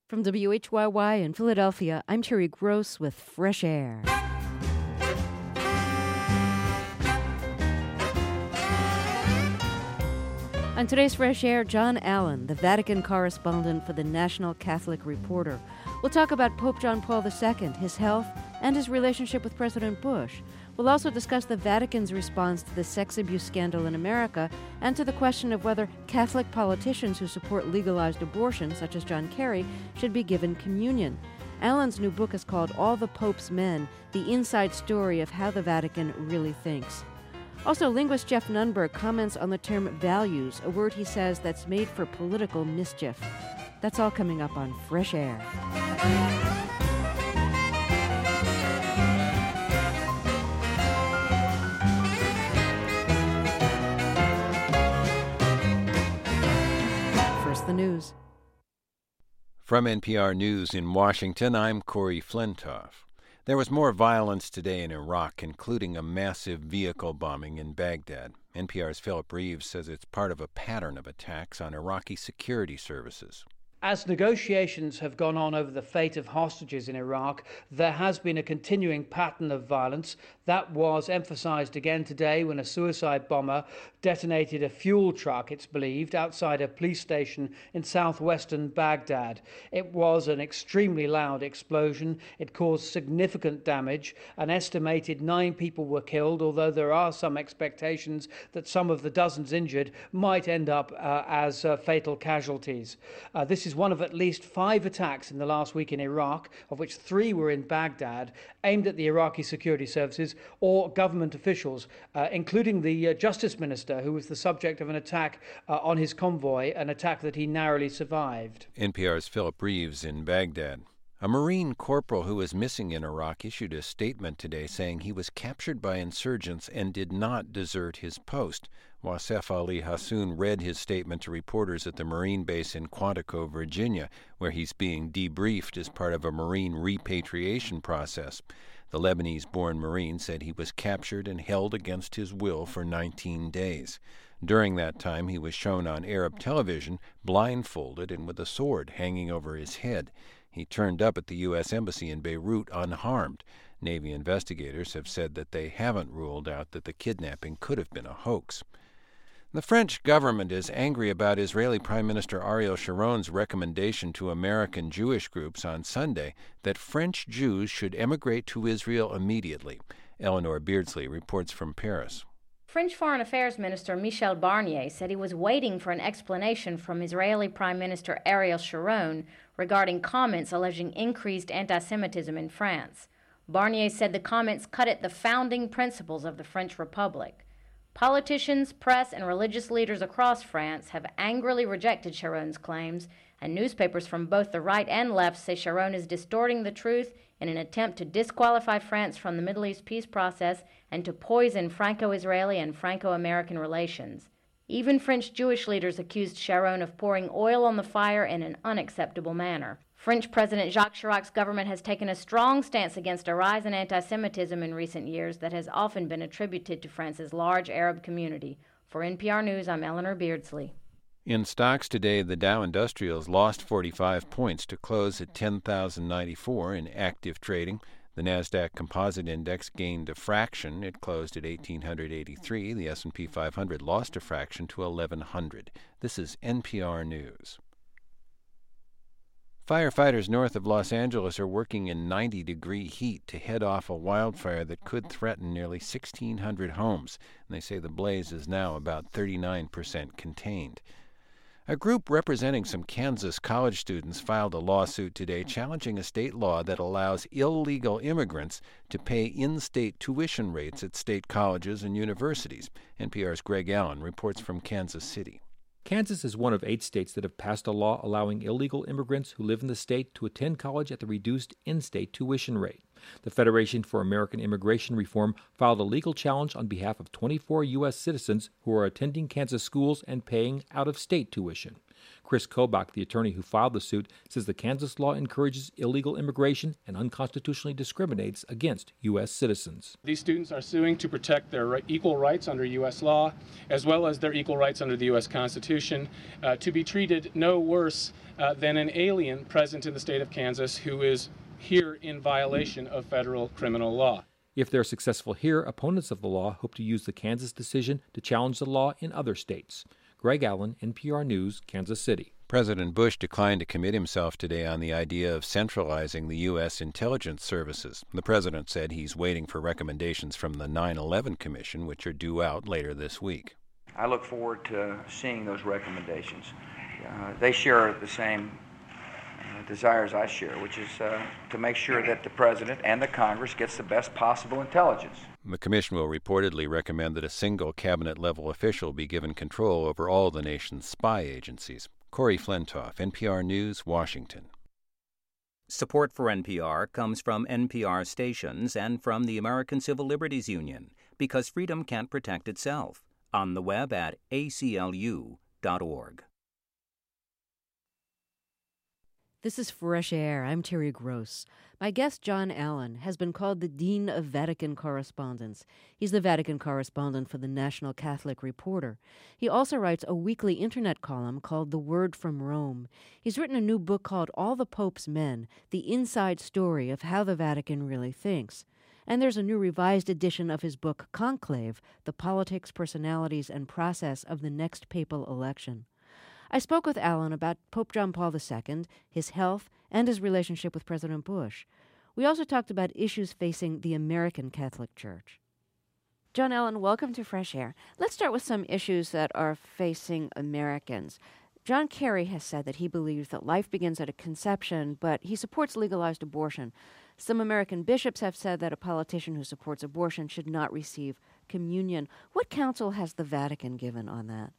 From WHYY in Philadelphia, I'm Terry Gross with Fresh Air. On today's Fresh Air, John Allen, the Vatican correspondent for the National Catholic Reporter. We'll talk about Pope John Paul II, his health, and his relationship with President Bush. We'll also discuss the Vatican's response to the sex abuse scandal in America and to the question of whether Catholic politicians who support legalized abortion, such as John Kerry, should be given communion. Allen's new book is called All the Pope's Men, the inside story of how the Vatican really thinks. Also, linguist Jeff Nunberg comments on the term values, a word he says that's made for political mischief. That's all coming up on Fresh Air. First, the news. From NPR News in Washington, I'm Corey Flintoff. There was more violence today in Iraq, including a massive vehicle bombing in Baghdad. NPR's Philip Reeves says it's part of a pattern of attacks on Iraqi security services. As negotiations have gone on over the fate of hostages in Iraq, there has been a continuing pattern of violence. That was emphasized again today when a suicide bomber detonated a fuel truck, it's believed, outside a police station in southwestern Baghdad. It was an extremely loud explosion. It caused significant damage. An estimated 9 people were killed, although there are some expectations that some of the dozens injured might end up as fatal casualties. This is one of at least 5 attacks in the last week in Iraq, of which 3 were in Baghdad, aimed at the Iraqi security services or government officials, including the justice minister, who was the subject of an attack on his convoy, an attack that he narrowly survived. NPR's Philip Reeves in Baghdad. A Marine corporal who was missing in Iraq issued a statement today saying he was captured by insurgents and did not desert his post. Wasef Ali Hassoun read his statement to reporters at the Marine base in Quantico, Virginia, where he's being debriefed as part of a Marine repatriation process. The Lebanese-born Marine said he was captured and held against his will for 19 days. During that time, he was shown on Arab television blindfolded and with a sword hanging over his head. He turned up at the U.S. Embassy in Beirut unharmed. Navy investigators have said that they haven't ruled out that the kidnapping could have been a hoax. The French government is angry about Israeli Prime Minister Ariel Sharon's recommendation to American Jewish groups on Sunday that French Jews should emigrate to Israel immediately. Eleanor Beardsley reports from Paris. French Foreign Affairs Minister Michel Barnier said he was waiting for an explanation from Israeli Prime Minister Ariel Sharon regarding comments alleging increased anti-Semitism in France. Barnier said the comments cut at the founding principles of the French Republic. Politicians, press, and religious leaders across France have angrily rejected Sharon's claims, and newspapers from both the right and left say Sharon is distorting the truth in an attempt to disqualify France from the Middle East peace process and to poison Franco-Israeli and Franco-American relations. Even French Jewish leaders accused Sharon of pouring oil on the fire in an unacceptable manner. French President Jacques Chirac's government has taken a strong stance against a rise in anti-Semitism in recent years that has often been attributed to France's large Arab community. For NPR News, I'm Eleanor Beardsley. In stocks today, the Dow Industrials lost 45 points to close at 10,094 in active trading. The Nasdaq Composite Index gained a fraction. It closed at 1,883. The S&P 500 lost a fraction to 1,100. This is NPR News. Firefighters north of Los Angeles are working in 90-degree heat to head off a wildfire that could threaten nearly 1,600 homes. And they say the blaze is now about 39% contained. A group representing some Kansas college students filed a lawsuit today challenging a state law that allows illegal immigrants to pay in-state tuition rates at state colleges and universities. NPR's Greg Allen reports from Kansas City. Kansas is one of 8 states that have passed a law allowing illegal immigrants who live in the state to attend college at the reduced in-state tuition rate. The Federation for American Immigration Reform filed a legal challenge on behalf of 24 U.S. citizens who are attending Kansas schools and paying out-of-state tuition. Chris Kobach, the attorney who filed the suit, says the Kansas law encourages illegal immigration and unconstitutionally discriminates against U.S. citizens. These students are suing to protect their equal rights under U.S. law, as well as their equal rights under the U.S. Constitution, to be treated no worse than an alien present in the state of Kansas who is here in violation of federal criminal law. If they're successful here, opponents of the law hope to use the Kansas decision to challenge the law in other states. Greg Allen, NPR News, Kansas City. President Bush declined to commit himself today on the idea of centralizing the U.S. intelligence services. The president said he's waiting for recommendations from the 9/11 Commission, which are due out later this week. I look forward to seeing those recommendations. They share the same desires I share, which is to make sure that the president and the Congress gets the best possible intelligence. The commission will reportedly recommend that a single cabinet-level official be given control over all the nation's spy agencies. Corey Flintoff, NPR News, Washington. Support for NPR comes from NPR stations and from the American Civil Liberties Union, because freedom can't protect itself. On the web at aclu.org. This is Fresh Air. I'm Terry Gross. My guest, John Allen, has been called the Dean of Vatican Correspondence. He's the Vatican correspondent for the National Catholic Reporter. He also writes a weekly internet column called The Word from Rome. He's written a new book called All the Pope's Men, the inside story of how the Vatican really thinks. And there's a new revised edition of his book, Conclave, The Politics, Personalities, and Process of the Next Papal Election. I spoke with Allen about Pope John Paul II, his health, and his relationship with President Bush. We also talked about issues facing the American Catholic Church. John Allen, welcome to Fresh Air. Let's start with some issues that are facing Americans. John Kerry has said that he believes that life begins at a conception, but he supports legalized abortion. Some American bishops have said that a politician who supports abortion should not receive communion. What counsel has the Vatican given on that?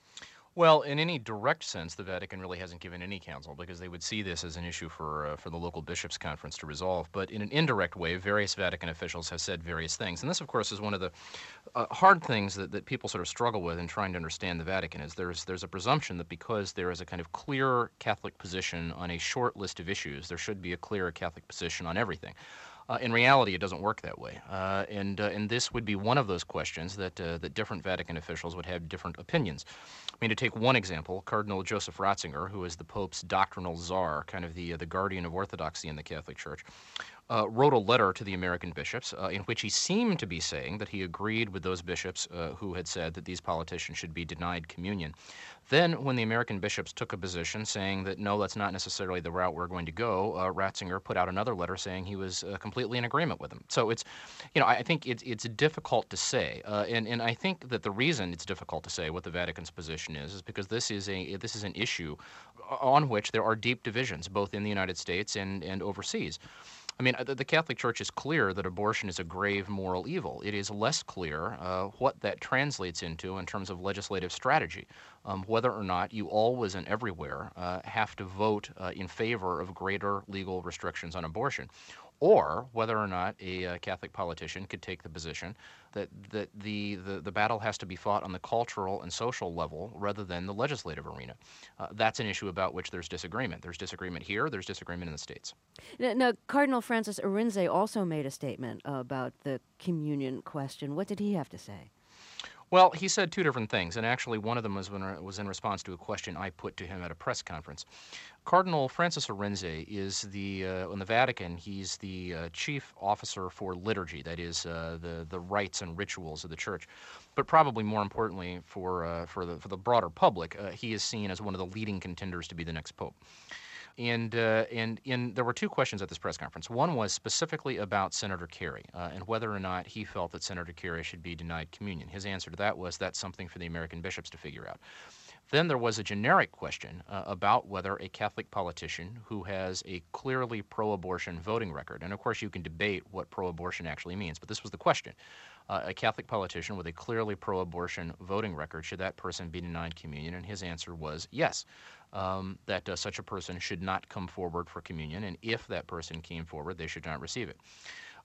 Well, in any direct sense, the Vatican really hasn't given any counsel because they would see this as an issue for the local bishops' conference to resolve. But in an indirect way, various Vatican officials have said various things. And this, of course, is one of the hard things that people sort of struggle with in trying to understand the Vatican, is there's a presumption that because there is a kind of clear Catholic position on a short list of issues, there should be a clear Catholic position on everything. In reality, it doesn't work that way, and this would be one of those questions that different Vatican officials would have different opinions. I mean, to take one example, Cardinal Joseph Ratzinger, who is the Pope's doctrinal czar, kind of the guardian of orthodoxy in the Catholic Church, wrote a letter to the American bishops in which he seemed to be saying that he agreed with those bishops who had said that these politicians should be denied communion. Then, when the American bishops took a position saying that no, that's not necessarily the route we're going to go, Ratzinger put out another letter saying he was completely in agreement with them. So it's, I think it's difficult to say, and I think that the reason it's difficult to say what the Vatican's position is because this is an issue on which there are deep divisions, both in the United States and overseas. I mean, the Catholic Church is clear that abortion is a grave moral evil. It is less clear what that translates into in terms of legislative strategy, whether or not you always and everywhere have to vote in favor of greater legal restrictions on abortion, or whether or not a Catholic politician could take the position that the battle has to be fought on the cultural and social level rather than the legislative arena. That's an issue about which there's disagreement. There's disagreement here. There's disagreement in the States. Now, Cardinal Francis Arinze also made a statement about the communion question. What did he have to say? Well, he said two different things, and actually one of them was in response to a question I put to him at a press conference. Cardinal Francis Arinze is in the Vatican, he's the chief officer for liturgy, that is the rites and rituals of the Church. But probably more importantly for the broader public, he is seen as one of the leading contenders to be the next pope. And there were two questions at this press conference. One was specifically about Senator Kerry and whether or not he felt that Senator Kerry should be denied communion. His answer to that was that's something for the American bishops to figure out. Then there was a generic question about whether a Catholic politician who has a clearly pro-abortion voting record, and of course you can debate what pro-abortion actually means, but this was the question. A Catholic politician with a clearly pro-abortion voting record, should that person be denied communion? And his answer was yes, that such a person should not come forward for communion, and if that person came forward, they should not receive it.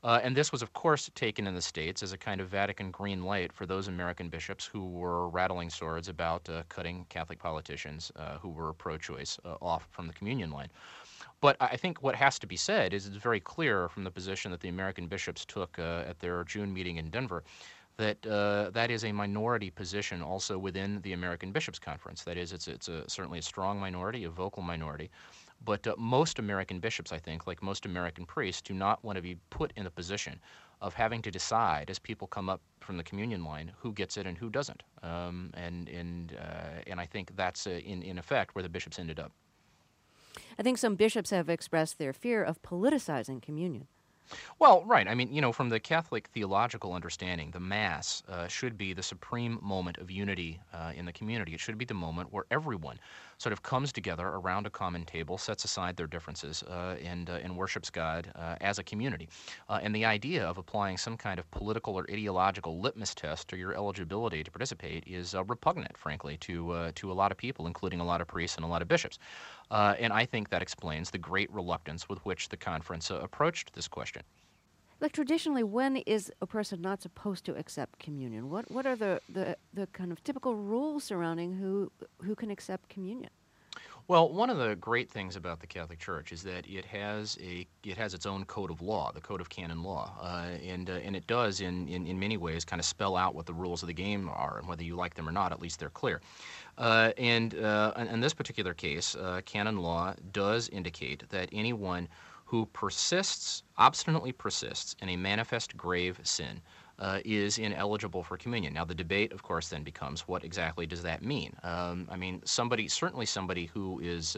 And this was, of course, taken in the States as a kind of Vatican green light for those American bishops who were rattling swords about cutting Catholic politicians who were pro-choice off from the communion line. But I think what has to be said is it's very clear from the position that the American bishops took at their June meeting in Denver that that is a minority position also within the American Bishops' Conference. That is, it's certainly a strong minority, a vocal minority. But most American bishops, I think, like most American priests, do not want to be put in the position of having to decide as people come up from the communion line who gets it and who doesn't. And I think that's, in effect, where the bishops ended up. I think some bishops have expressed their fear of politicizing communion. Well, right. I mean, you know, from the Catholic theological understanding, the Mass should be the supreme moment of unity in the community. It should be the moment where everyone sort of comes together around a common table, sets aside their differences, and worships God as a community. And the idea of applying some kind of political or ideological litmus test to your eligibility to participate is repugnant, frankly, to a lot of people, including a lot of priests and a lot of bishops. And I think that explains the great reluctance with which the conference approached this question. Like traditionally, when is a person not supposed to accept communion? What are the kind of typical rules surrounding who can accept communion? Well, one of the great things about the Catholic Church is that it has its own code of law, the Code of Canon Law, and it does in many ways kind of spell out what the rules of the game are, and whether you like them or not, at least they're clear. And in this particular case, canon law does indicate that anyone who obstinately persists in a manifest grave sin is ineligible for communion. Now, the debate, of course, then becomes what exactly does that mean? I mean, certainly somebody who is,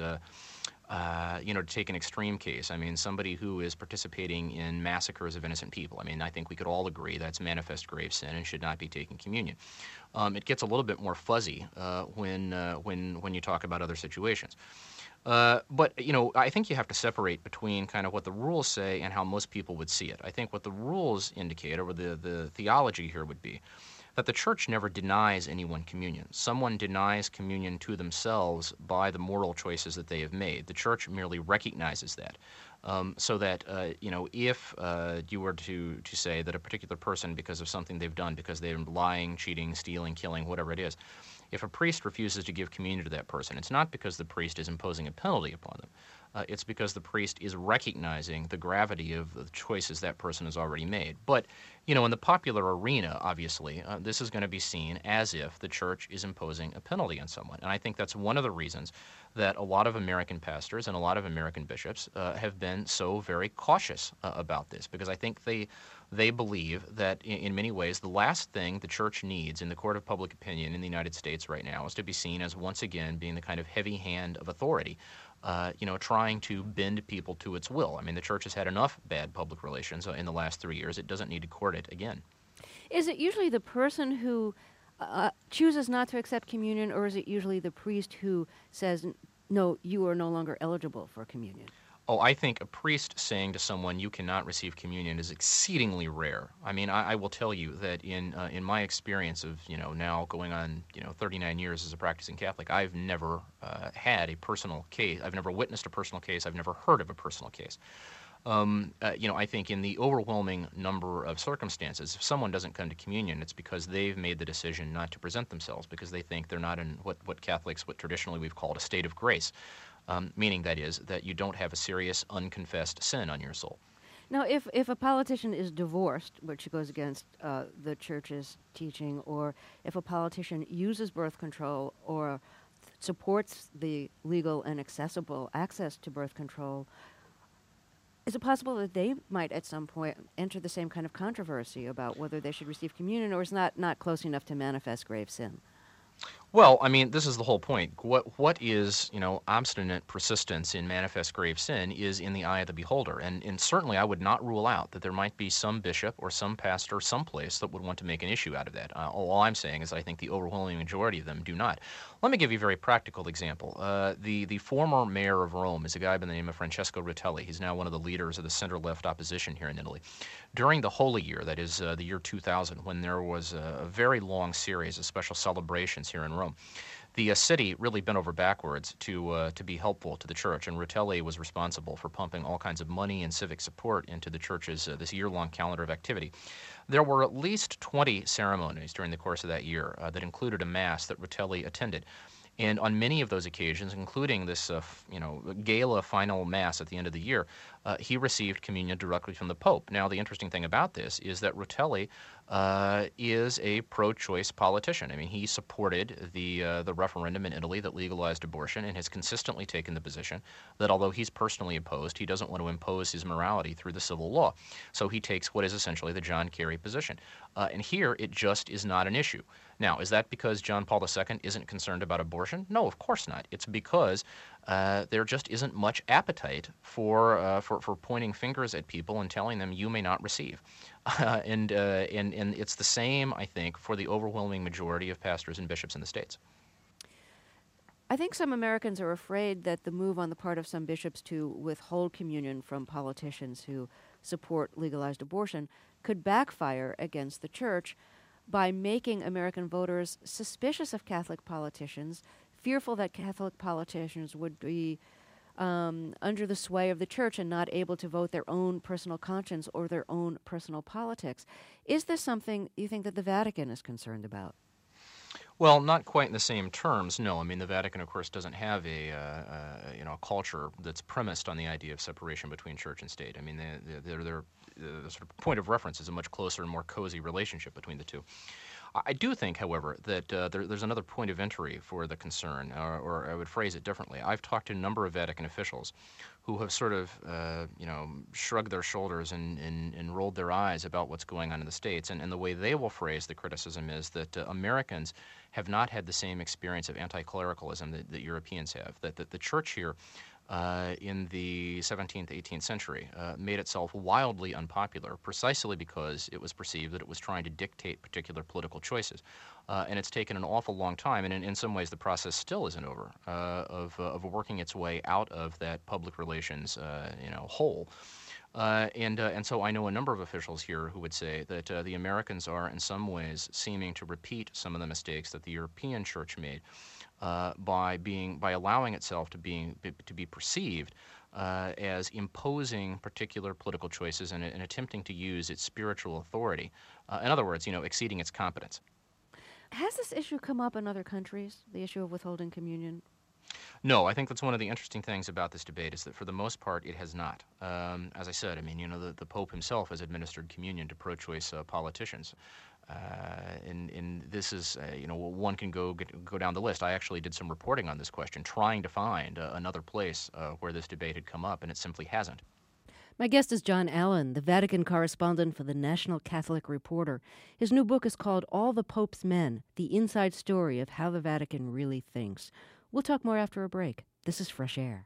to take an extreme case, I mean, somebody who is participating in massacres of innocent people. I mean, I think we could all agree that's manifest grave sin and should not be taking communion. It gets a little bit more fuzzy when you talk about other situations. But, you know, I think you have to separate between kind of what the rules say and how most people would see it. I think what the rules indicate, or the theology here would be, that the Church never denies anyone communion. Someone denies communion to themselves by the moral choices that they have made. The Church merely recognizes that. So that, if you were to say that a particular person, because of something they've done, because they're lying, cheating, stealing, killing, whatever it is, if a priest refuses to give communion to that person, it's not because the priest is imposing a penalty upon them. It's because the priest is recognizing the gravity of the choices that person has already made. But, you know, in the popular arena, obviously, this is going to be seen as if the Church is imposing a penalty on someone. And I think that's one of the reasons that a lot of American pastors and a lot of American bishops have been so very cautious about this, because I think they believe that in many ways the last thing the Church needs in the court of public opinion in the United States right now is to be seen as once again being the kind of heavy hand of authority, trying to bend people to its will. I mean, the Church has had enough bad public relations in the last 3 years. It doesn't need to court it again. Is it usually the person who chooses not to accept communion, or is it usually the priest who says, no, you are no longer eligible for communion? Oh, I think a priest saying to someone you cannot receive communion is exceedingly rare. I mean, I will tell you that in my experience of, now going on, 39 years as a practicing Catholic, I've never had a personal case. I've never witnessed a personal case. I've never heard of a personal case. I think in the overwhelming number of circumstances, if someone doesn't come to communion, it's because they've made the decision not to present themselves, because they think they're not in what traditionally we've called a state of grace. Meaning, that is, that you don't have a serious unconfessed sin on your soul. Now, if a politician is divorced, which goes against the Church's teaching, or if a politician uses birth control or supports the legal and accessible access to birth control, is it possible that they might at some point enter the same kind of controversy about whether they should receive communion, or is not close enough to manifest grave sin? Well, I mean, this is the whole point. What is, obstinate persistence in manifest grave sin is in the eye of the beholder. And certainly I would not rule out that there might be some bishop or some pastor someplace that would want to make an issue out of that. All I'm saying is I think the overwhelming majority of them do not. Let me give you a very practical example. The former mayor of Rome is a guy by the name of Francesco Rutelli. He's now one of the leaders of the center-left opposition here in Italy. During the Holy Year, that is the year 2000, when there was a very long series of special celebrations here in Rome, the city really bent over backwards to be helpful to the church, and Rutelli was responsible for pumping all kinds of money and civic support into the church's this year-long calendar of activity. There were at least 20 ceremonies during the course of that year that included a mass that Rutelli attended. And on many of those occasions, including this, gala final mass at the end of the year, he received communion directly from the Pope. Now, the interesting thing about this is that Rutelli is a pro-choice politician. I mean, he supported the referendum in Italy that legalized abortion and has consistently taken the position that although he's personally opposed, he doesn't want to impose his morality through the civil law. So he takes what is essentially the John Kerry position. And here, it just is not an issue. Now, is that because John Paul II isn't concerned about abortion? No, of course not. It's because there just isn't much appetite for pointing fingers at people and telling them you may not receive. And it's the same, I think, for the overwhelming majority of pastors and bishops in the States. I think some Americans are afraid that the move on the part of some bishops to withhold communion from politicians who support legalized abortion could backfire against the church by making American voters suspicious of Catholic politicians, fearful that Catholic politicians would be under the sway of the church and not able to vote their own personal conscience or their own personal politics. Is this something you think that the Vatican is concerned about? Well, not quite in the same terms, no. I mean, the Vatican, of course, doesn't have a culture that's premised on the idea of separation between church and state. I mean, their sort of point of reference is a much closer and more cozy relationship between the two. I do think, however, that there's another point of entry for the concern, or I would phrase it differently. I've talked to a number of Vatican officials who have sort of, shrugged their shoulders and rolled their eyes about what's going on in the States. And the way they will phrase the criticism is that Americans have not had the same experience of anti-clericalism that Europeans have, that the church here in the 17th, 18th century made itself wildly unpopular precisely because it was perceived that it was trying to dictate particular political choices. And it's taken an awful long time, and in some ways the process still isn't over, of working its way out of that public relations hole. And so I know a number of officials here who would say that the Americans are in some ways seeming to repeat some of the mistakes that the European church made by allowing itself to be perceived as imposing particular political choices and attempting to use its spiritual authority. In other words, exceeding its competence. Has this issue come up in other countries, the issue of withholding communion? No, I think that's one of the interesting things about this debate is that for the most part it has not. As I said, I mean, the Pope himself has administered communion to pro-choice politicians. And this is, one can go down the list. I actually did some reporting on this question, trying to find another place where this debate had come up, and it simply hasn't. My guest is John Allen, the Vatican correspondent for the National Catholic Reporter. His new book is called All the Pope's Men, The Inside Story of How the Vatican Really Thinks. We'll talk more after a break. This is Fresh Air.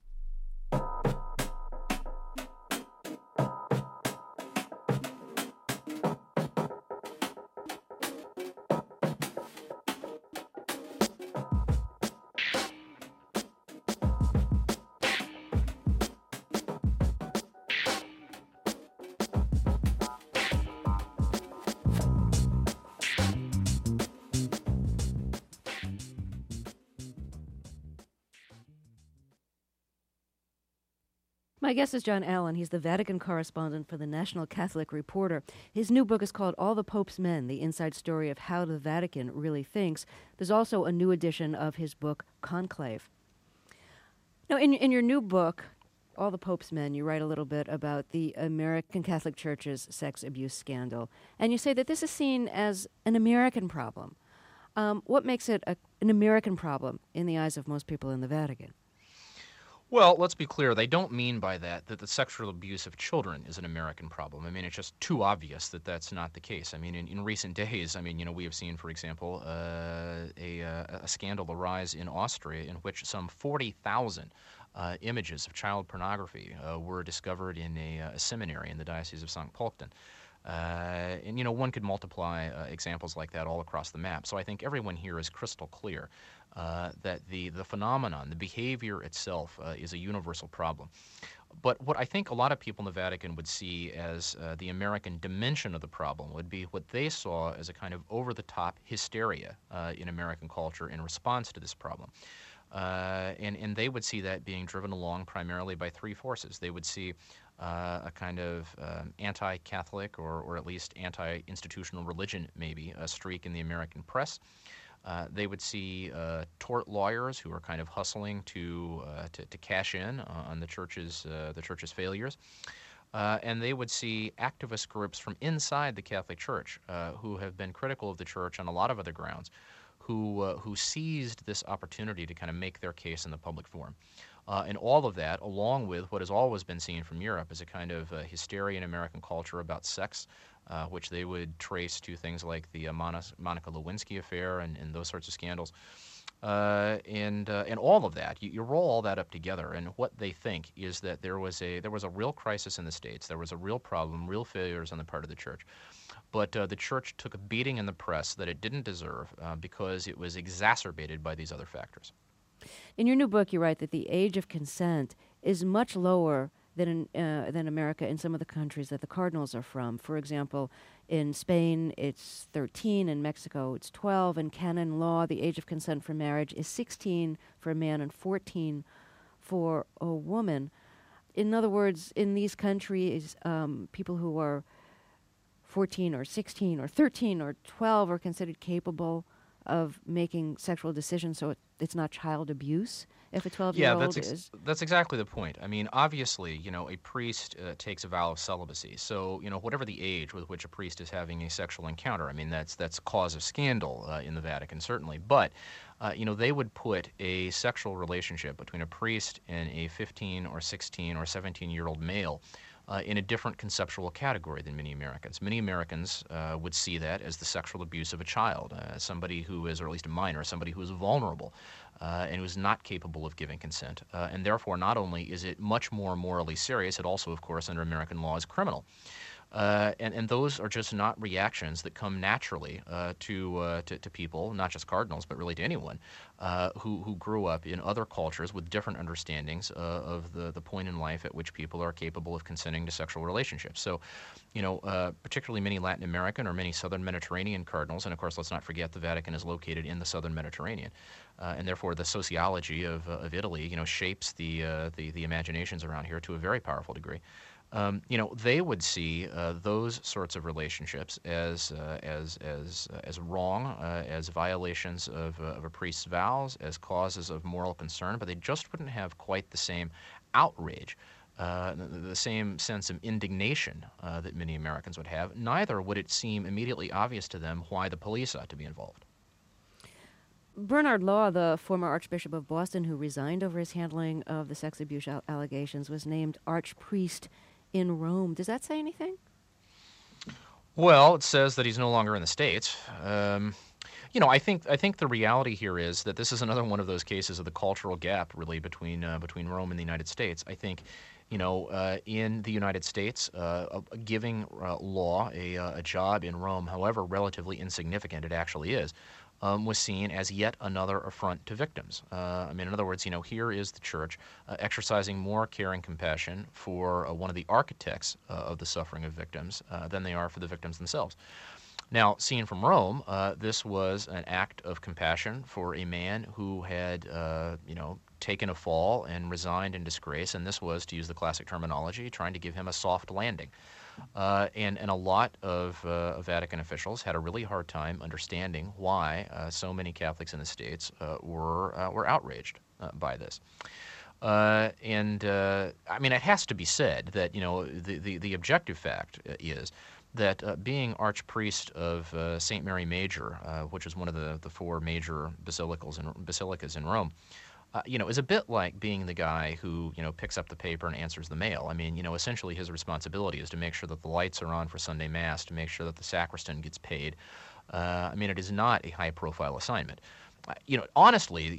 My guest is John Allen. He's the Vatican correspondent for the National Catholic Reporter. His new book is called All the Pope's Men, The Inside Story of How the Vatican Really Thinks. There's also a new edition of his book, Conclave. Now, in your new book, All the Pope's Men, you write a little bit about the American Catholic Church's sex abuse scandal. And you say that this is seen as an American problem. What makes it an American problem in the eyes of most people in the Vatican? Well, let's be clear. They don't mean by that the sexual abuse of children is an American problem. I mean, it's just too obvious that that's not the case. I mean, in recent days, I mean, we have seen, for example, a scandal arise in Austria in which some 40,000 images of child pornography were discovered in a seminary in the Diocese of St. Pölten. And one could multiply examples like that all across the map. So I think everyone here is crystal clear that the phenomenon, the behavior itself, is a universal problem. But what I think a lot of people in the Vatican would see as the American dimension of the problem would be what they saw as a kind of over-the-top hysteria in American culture in response to this problem. And they would see that being driven along primarily by three forces. They would see a kind of anti-Catholic or at least anti-institutional religion, maybe, a streak in the American press. They would see tort lawyers who are kind of hustling to cash in on the church's failures. And they would see activist groups from inside the Catholic Church who have been critical of the Church on a lot of other grounds, who seized this opportunity to kind of make their case in the public forum. And all of that, along with what has always been seen from Europe as a kind of hysteria in American culture about sex, which they would trace to things like the Monica Lewinsky affair and those sorts of scandals. And all of that, you roll all that up together, and what they think is that there was a real crisis in the States. There was a real problem, real failures on the part of the Church. But the Church took a beating in the press that it didn't deserve because it was exacerbated by these other factors. In your new book, you write that the age of consent is much lower than America in some of the countries that the cardinals are from. For example, in Spain, it's 13. In Mexico, it's 12. In canon law, the age of consent for marriage is 16 for a man and 14 for a woman. In other words, in these countries, people who are 14 or 16 or 13 or 12 are considered capable of making sexual decisions, so it's not child abuse if a 12-year-old is. That's exactly the point. I mean, obviously, a priest takes a vow of celibacy. So, whatever the age with which a priest is having a sexual encounter, I mean, that's cause of scandal in the Vatican, certainly. But, they would put a sexual relationship between a priest and a 15 or 16 or 17-year-old male in a different conceptual category than many Americans. Many Americans would see that as the sexual abuse of a child, somebody who is, or at least a minor, somebody who is vulnerable and who is not capable of giving consent. And therefore, not only is it much more morally serious, it also, of course, under American law is criminal. And those are just not reactions that come naturally to people, not just cardinals, but really to anyone who grew up in other cultures with different understandings of the point in life at which people are capable of consenting to sexual relationships. So, particularly many Latin American or many Southern Mediterranean cardinals, and of course, let's not forget the Vatican is located in the Southern Mediterranean, and therefore the sociology of Italy, shapes the imaginations around here to a very powerful degree. They would see those sorts of relationships as wrong, as violations of a priest's vows, as causes of moral concern, but they just wouldn't have quite the same outrage, the same sense of indignation that many Americans would have. Neither would it seem immediately obvious to them why the police ought to be involved. Bernard Law, the former Archbishop of Boston who resigned over his handling of the sex abuse allegations, was named Archpriest in Rome. Does that say anything? Well, it says that he's no longer in the States. I think the reality here is that this is another one of those cases of the cultural gap, really, between Rome and the United States. I think, in the United States, giving law a job in Rome, however relatively insignificant it actually is, was seen as yet another affront to victims. In other words, here is the Church exercising more care and compassion for one of the architects of the suffering of victims than they are for the victims themselves. Now, seen from Rome, this was an act of compassion for a man who had, taken a fall and resigned in disgrace, and this was, to use the classic terminology, trying to give him a soft landing. And a lot of Vatican officials had a really hard time understanding why so many Catholics in the States were outraged by this. It has to be said that the objective fact is that being Archpriest of St. Mary Major, which is one of the four major basilicas in Rome, is a bit like being the guy who, picks up the paper and answers the mail. Essentially his responsibility is to make sure that the lights are on for Sunday Mass, to make sure that the sacristan gets paid. It is not a high-profile assignment. honestly,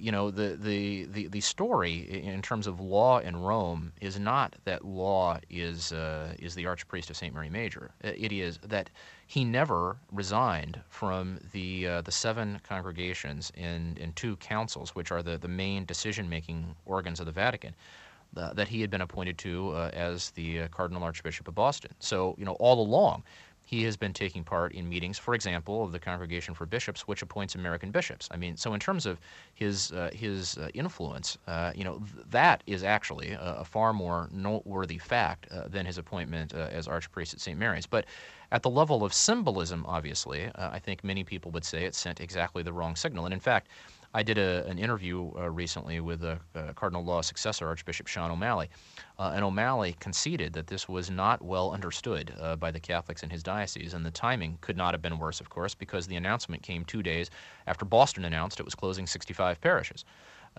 the story in terms of law in Rome is not that law is the archpriest of St. Mary Major. It is that he never resigned from the 7 congregations and 2 councils, which are the main decision-making organs of the Vatican, that he had been appointed to as the Cardinal Archbishop of Boston. So, all along, he has been taking part in meetings, for example, of the Congregation for Bishops, which appoints American bishops. I mean, so in terms of his influence, that is actually a far more noteworthy fact than his appointment as Archpriest at St. Mary's. But at the level of symbolism, obviously, I think many people would say it sent exactly the wrong signal. And in fact, I did an interview recently with Cardinal Law successor, Archbishop Sean O'Malley, and O'Malley conceded that this was not well understood by the Catholics in his diocese, and the timing could not have been worse, of course, because the announcement came 2 days after Boston announced it was closing 65 parishes.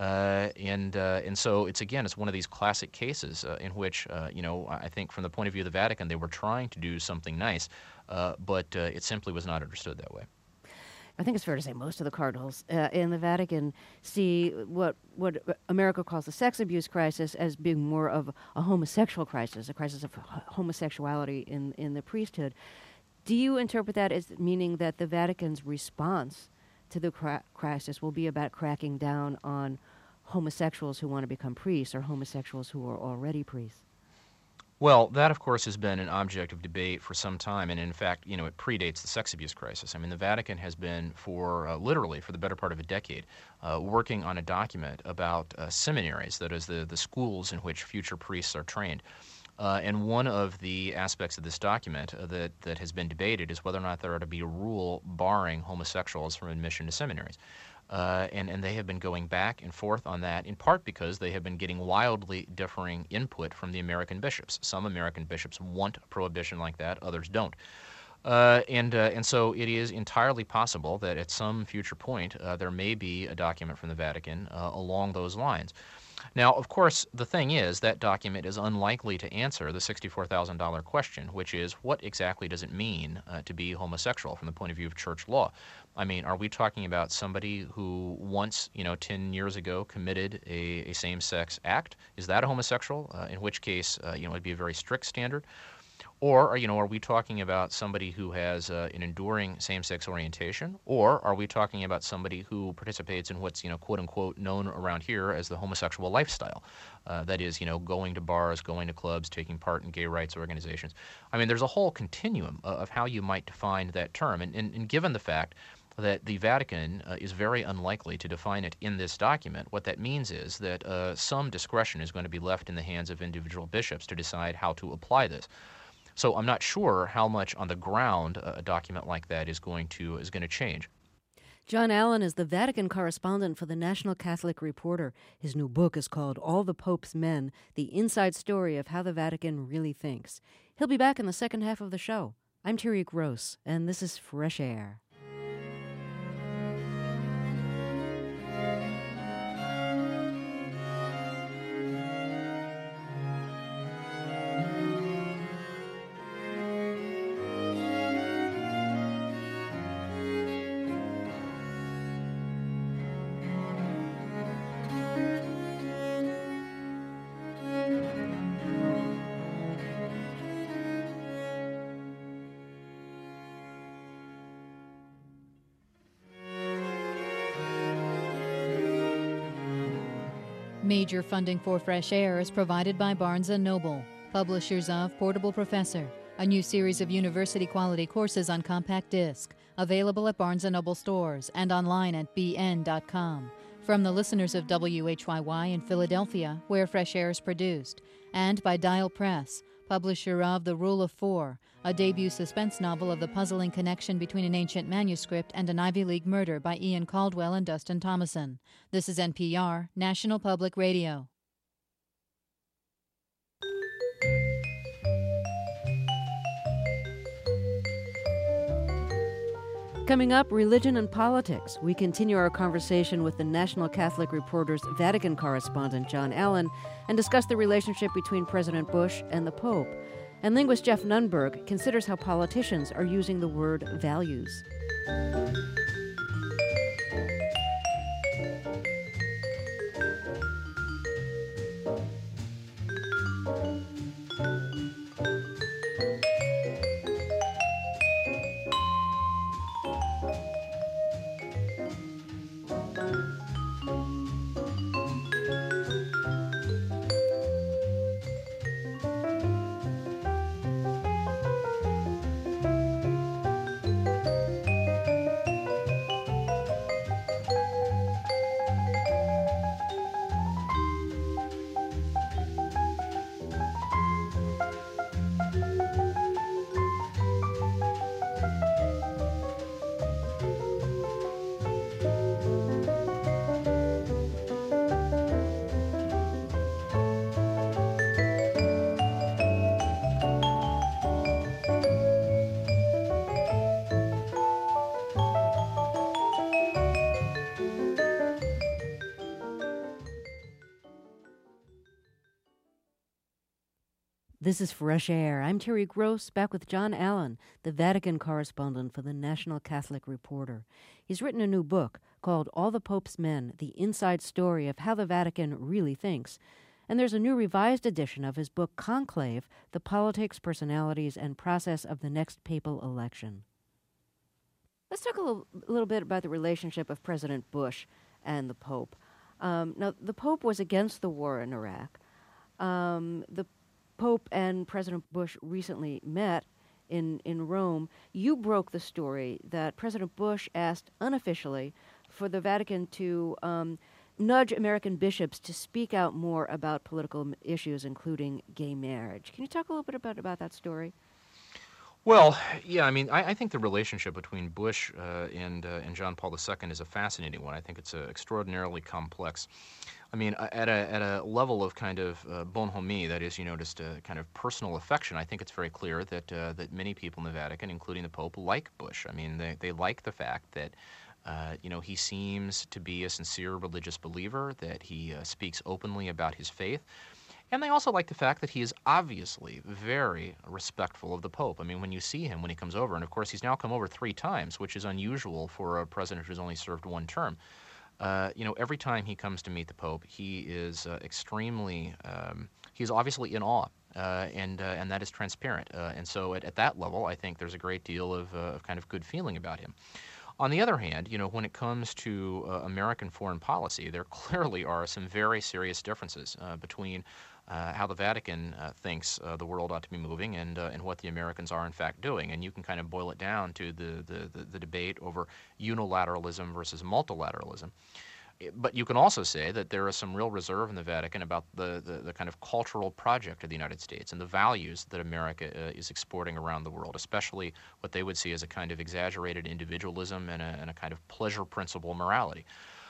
And so it's one of these classic cases in which, I think from the point of view of the Vatican, they were trying to do something nice, but it simply was not understood that way. I think it's fair to say most of the cardinals in the Vatican see what America calls the sex abuse crisis as being more of a homosexual crisis, a crisis of homosexuality in the priesthood. Do you interpret that as meaning that the Vatican's response to the crisis will be about cracking down on homosexuals who want to become priests or homosexuals who are already priests? Well, that, of course, has been an object of debate for some time, and in fact, it predates the sex abuse crisis. I mean, the Vatican has been literally for the better part of a decade, working on a document about seminaries, that is, the schools in which future priests are trained. And one of the aspects of this document that has been debated is whether or not there ought to be a rule barring homosexuals from admission to seminaries. And they have been going back and forth on that, in part because they have been getting wildly differing input from the American bishops. Some American bishops want a prohibition like that, others don't. And so it is entirely possible that at some future point there may be a document from the Vatican along those lines. Now, of course, the thing is that document is unlikely to answer the $64,000 question, which is what exactly does it mean to be homosexual from the point of view of church law? I mean, are we talking about somebody who once, 10 years ago committed a same-sex act? Is that a homosexual? In which case, it'd be a very strict standard. Or, are we talking about somebody who has an enduring same-sex orientation? Or are we talking about somebody who participates in what's, quote-unquote, known around here as the homosexual lifestyle? That is, going to bars, going to clubs, taking part in gay rights organizations. I mean, there's a whole continuum of how you might define that term. And given the fact that the Vatican is very unlikely to define it in this document, what that means is that some discretion is going to be left in the hands of individual bishops to decide how to apply this. So I'm not sure how much on the ground a document like that is going to change. John Allen is the Vatican correspondent for the National Catholic Reporter. His new book is called All the Pope's Men, the inside story of how the Vatican really thinks. He'll be back in the second half of the show. I'm Thierry Gross, and this is Fresh Air. Major funding for Fresh Air is provided by Barnes & Noble, publishers of Portable Professor, a new series of university-quality courses on compact disc, available at Barnes & Noble stores and online at bn.com. From the listeners of WHYY in Philadelphia, where Fresh Air is produced, and by Dial Press, publisher of The Rule of Four, a debut suspense novel of the puzzling connection between an ancient manuscript and an Ivy League murder by Ian Caldwell and Dustin Thomason. This is NPR, National Public Radio. Coming up, religion and politics. We continue our conversation with the National Catholic Reporter's Vatican correspondent, John Allen, and discuss the relationship between President Bush and the Pope. And linguist Jeff Nunberg considers how politicians are using the word values. This is Fresh Air. I'm Terry Gross, back with John Allen, the Vatican correspondent for the National Catholic Reporter. He's written a new book called All the Pope's Men, the inside story of how the Vatican really thinks. And there's a new revised edition of his book Conclave, the politics, personalities, and process of the next papal election. Let's talk a little bit about the relationship of President Bush and the Pope. Now, the Pope was against the war in Iraq. The Pope and President Bush recently met in Rome. You broke the story that President Bush asked unofficially for the Vatican to nudge American bishops to speak out more about political issues, including gay marriage. Can you talk a little bit about that story? Well, yeah, I mean, I think the relationship between Bush and John Paul II is a fascinating one. I think it's extraordinarily complex. I mean, at a level of kind of bonhomie, that is, just a kind of personal affection, I think it's very clear that that many people in the Vatican, including the Pope, like Bush. I mean, they like the fact that he seems to be a sincere religious believer, that he speaks openly about his faith. And they also like the fact that he is obviously very respectful of the Pope. I mean, when you see him when he comes over, and of course he's now come over 3 times, which is unusual for a president who's only served 1 term. Every time he comes to meet the Pope, he is extremely, he's obviously in awe, and that is transparent. And so at that level, I think there's a great deal of kind of good feeling about him. On the other hand, when it comes to American foreign policy, there clearly are some very serious differences between how the Vatican thinks the world ought to be moving and what the Americans are in fact doing. And you can kind of boil it down to the debate over unilateralism versus multilateralism. But you can also say that there is some real reserve in the Vatican about the kind of cultural project of the United States and the values that America is exporting around the world, especially what they would see as a kind of exaggerated individualism and a kind of pleasure principle morality.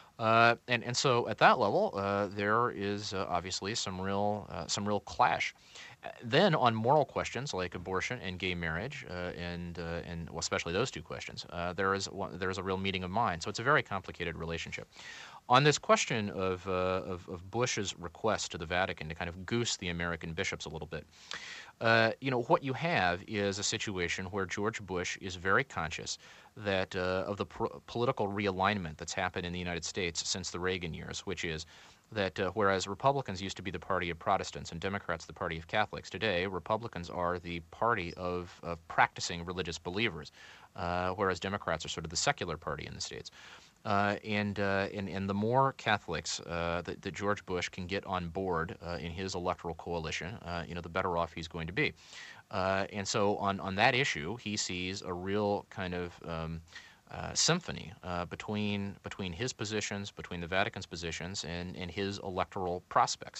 And so at that level, there is obviously some real clash. Then on moral questions like abortion and gay marriage, and especially those 2 questions, there is a real meeting of minds. So it's a very complicated relationship. On this question of Bush's request to the Vatican to kind of goose the American bishops a little bit, what you have is a situation where George Bush is very conscious that of the political realignment that's happened in the United States since the Reagan years, which is that whereas Republicans used to be the party of Protestants and Democrats the party of Catholics, today Republicans are the party of practicing religious believers, whereas Democrats are sort of the secular party in the states. And the more Catholics that George Bush can get on board in his electoral coalition, the better off he's going to be. And so on that issue, he sees a real kind of symphony between his positions, between the Vatican's positions, and his electoral prospects.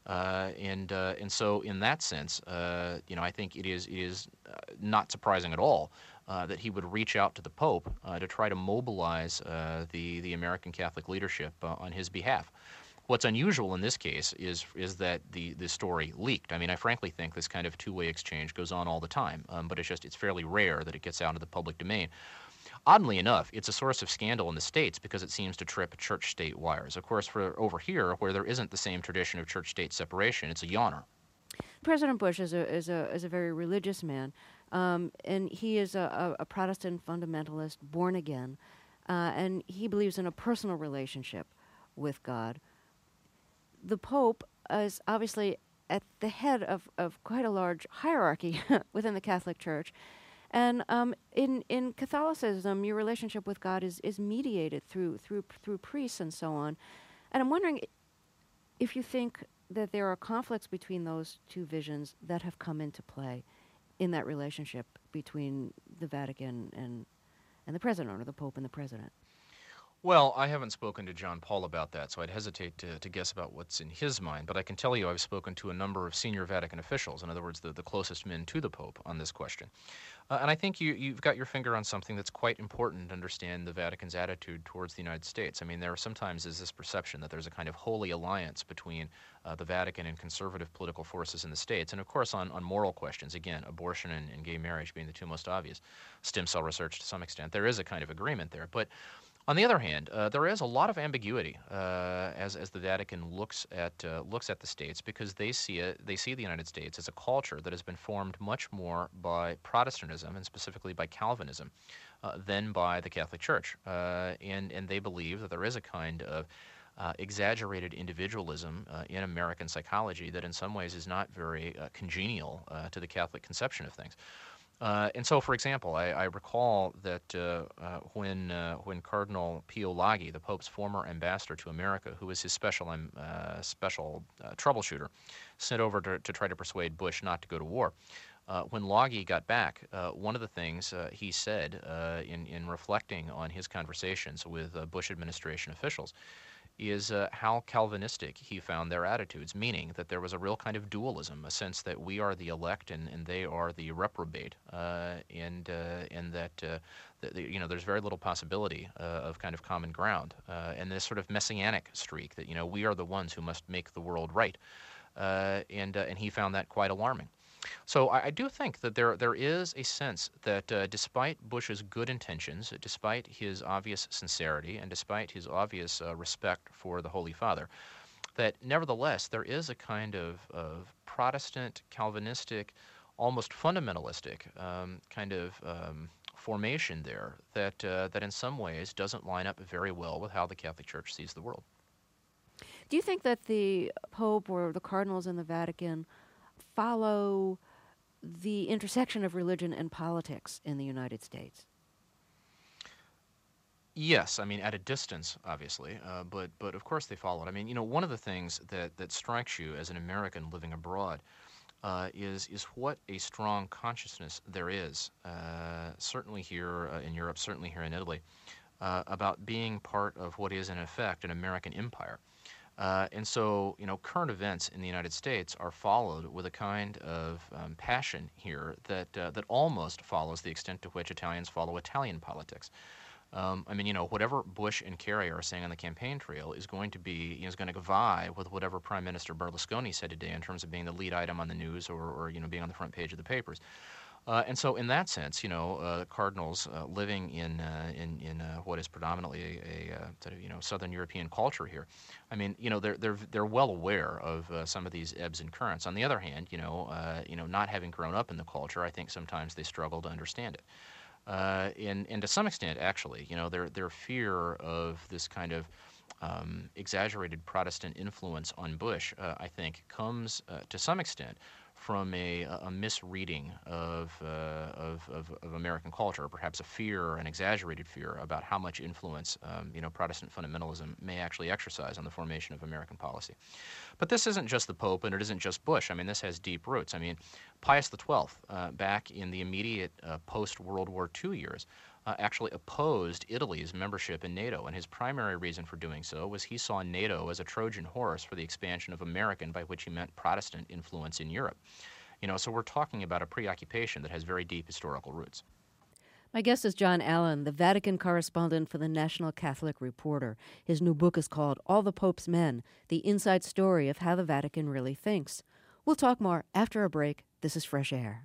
And so in that sense, I think it is not surprising at all that he would reach out to the Pope to try to mobilize the American Catholic leadership on his behalf. What's unusual in this case is that the story leaked. I mean, I frankly think this kind of 2-way exchange goes on all the time, but it's fairly rare that it gets out into the public domain. Oddly enough, it's a source of scandal in the States because it seems to trip church-state wires. Of course, for over here, where there isn't the same tradition of church-state separation, it's a yawner. President Bush is a very religious man, and he is a Protestant fundamentalist, born again, and he believes in a personal relationship with God. The Pope is obviously at the head of quite a large hierarchy within the Catholic Church. And in Catholicism, your relationship with God is mediated through priests and so on. And I'm wondering if you think that there are conflicts between those 2 visions that have come into play in that relationship between the Vatican and the President, or the Pope and the President. Well, I haven't spoken to John Paul about that, so I'd hesitate to guess about what's in his mind. But I can tell you I've spoken to a number of senior Vatican officials, in other words, the closest men to the Pope, on this question. And I think you've got your finger on something that's quite important to understand the Vatican's attitude towards the United States. I mean, there sometimes is this perception that there's a kind of holy alliance between the Vatican and conservative political forces in the States. And of course, on moral questions, again, abortion and gay marriage being the 2 most obvious, stem cell research to some extent, there is a kind of agreement there. But On the other hand, there is a lot of ambiguity as the Vatican looks at the states, because they see the United States as a culture that has been formed much more by Protestantism and specifically by Calvinism than by the Catholic Church, and they believe that there is a kind of exaggerated individualism in American psychology that in some ways is not very congenial to the Catholic conception of things. And so, for example, I recall that when Cardinal Pio Laghi, the Pope's former ambassador to America, who was his special troubleshooter, sent over to try to persuade Bush not to go to war, when Laghi got back, one of the things he said in reflecting on his conversations with Bush administration officials is how Calvinistic he found their attitudes, meaning that there was a real kind of dualism, a sense that we are the elect and they are the reprobate, and that there's very little possibility of kind of common ground, and this sort of messianic streak that we are the ones who must make the world right, and he found that quite alarming. So I do think that there is a sense that despite Bush's good intentions, despite his obvious sincerity, and despite his obvious respect for the Holy Father, that nevertheless there is a kind of Protestant, Calvinistic, almost fundamentalistic kind of formation there that in some ways doesn't line up very well with how the Catholic Church sees the world. Do you think that the Pope or the cardinals in the Vatican follow the intersection of religion and politics in the United States? Yes, I mean, at a distance, obviously, but of course they follow it. I mean, one of the things that strikes you as an American living abroad is what a strong consciousness there is, certainly here in Europe, certainly here in Italy, about being part of what is in effect an American empire. And so, current events in the United States are followed with a kind of passion here that almost follows the extent to which Italians follow Italian politics. I mean, whatever Bush and Kerry are saying on the campaign trail is going to be, is going to vie with whatever Prime Minister Berlusconi said today in terms of being the lead item on the news or being on the front page of the papers. And so, in that sense, cardinals living in what is predominantly a sort of Southern European culture here. I mean, they're well aware of some of these ebbs and currents. On the other hand, not having grown up in the culture, I think sometimes they struggle to understand it. And to some extent, actually, their fear of this kind of exaggerated Protestant influence on Bush, I think, comes to some extent from a misreading of American culture, or perhaps a fear, an exaggerated fear about how much influence Protestant fundamentalism may actually exercise on the formation of American policy. But this isn't just the Pope, and it isn't just Bush. I mean, this has deep roots. I mean, Pius XII, back in the immediate post-World War II years, actually opposed Italy's membership in NATO, and his primary reason for doing so was he saw NATO as a Trojan horse for the expansion of American, by which he meant Protestant, influence in Europe. So we're talking about a preoccupation that has very deep historical roots. My guest is John Allen, the Vatican correspondent for the National Catholic Reporter. His new book is called All the Pope's Men, the inside story of how the Vatican really thinks. We'll talk more after a break. This is Fresh Air.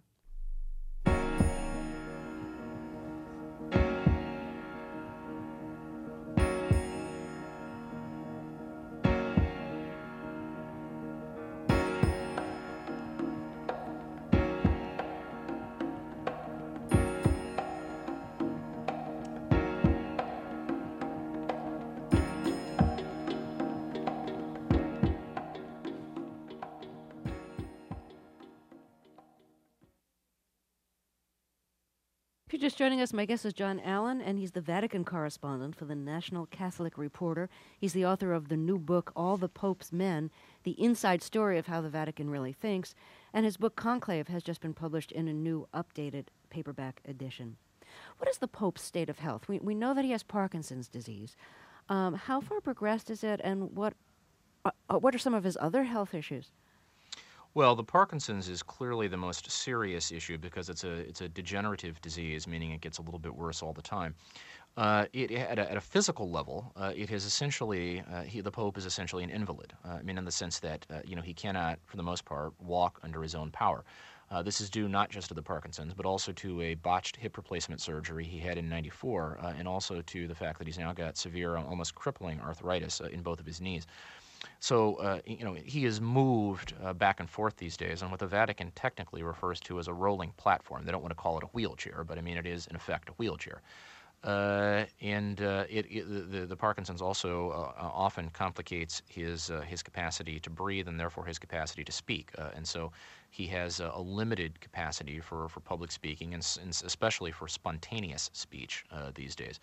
If you're just joining us, my guest is John Allen, and he's the Vatican correspondent for the National Catholic Reporter. He's the author of the new book, All the Pope's Men, the inside story of how the Vatican really thinks, and his book, Conclave, has just been published in a new, updated paperback edition. What is the Pope's state of health? We know that he has Parkinson's disease. How far progressed is it, and what are some of his other health issues? Well, the Parkinson's is clearly the most serious issue because it's a degenerative disease, meaning it gets a little bit worse all the time. At a physical level, it is essentially the Pope is essentially an invalid. I mean, in the sense that he cannot, for the most part, walk under his own power. This is due not just to the Parkinson's, but also to a botched hip replacement surgery he had in '94, and also to the fact that he's now got severe, almost crippling arthritis in both of his knees. So, he is moved back and forth these days on what the Vatican technically refers to as a rolling platform. They don't want to call it a wheelchair, but I mean, it is in effect a wheelchair. The Parkinson's also often complicates his capacity to breathe and therefore his capacity to speak. And so he has a limited capacity for public speaking and especially for spontaneous speech these days.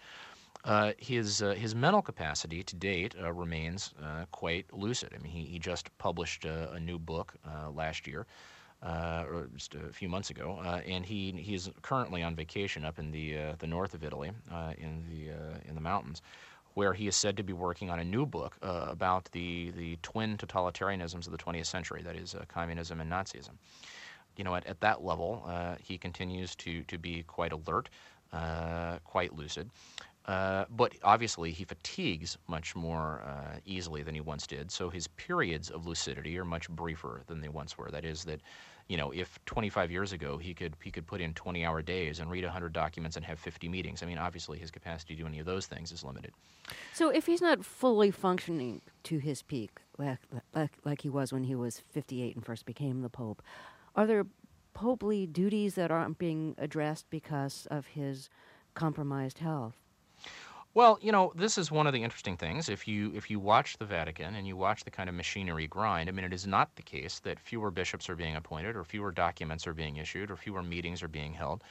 His mental capacity to date remains quite lucid. I mean, he just published a new book last year. Or just a few months ago, and he's currently on vacation up in the north of Italy, in the mountains, where he is said to be working on a new book about the twin totalitarianisms of the 20th century, that is, communism and Nazism. At that level, he continues to be quite alert, quite lucid. But obviously he fatigues much more easily than he once did, so his periods of lucidity are much briefer than they once were. That is that, if 25 years ago he could put in 20-hour days and read 100 documents and have 50 meetings, I mean, obviously his capacity to do any of those things is limited. So if he's not fully functioning to his peak, like he was when he was 58 and first became the Pope, are there popely duties that aren't being addressed because of his compromised health? Well, this is one of the interesting things. If you watch the Vatican and you watch the kind of machinery grind, I mean, it is not the case that fewer bishops are being appointed or fewer documents are being issued or fewer meetings are being held.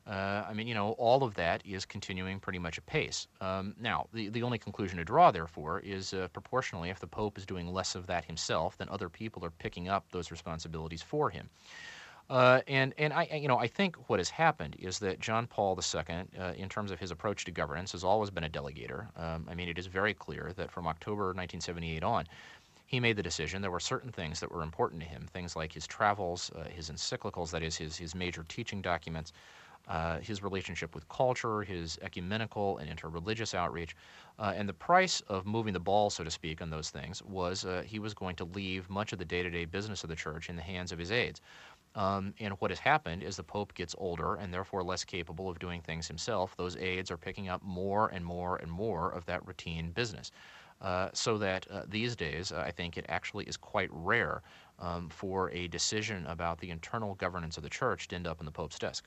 All of that is continuing pretty much apace. Now, the only conclusion to draw, therefore, is proportionally, if the Pope is doing less of that himself, then other people are picking up those responsibilities for him. I think what has happened is that John Paul II, in terms of his approach to governance, has always been a delegator. It is very clear that from October 1978 on, he made the decision there were certain things that were important to him, things like his travels, his encyclicals, that is, his major teaching documents, his relationship with culture, his ecumenical and interreligious outreach, and the price of moving the ball, so to speak, on those things was he was going to leave much of the day-to-day business of the church in the hands of his aides. And what has happened is the Pope gets older and therefore less capable of doing things himself. Those aides are picking up more and more and more of that routine business. So that these days, I think it actually is quite rare for a decision about the internal governance of the church to end up in the Pope's desk.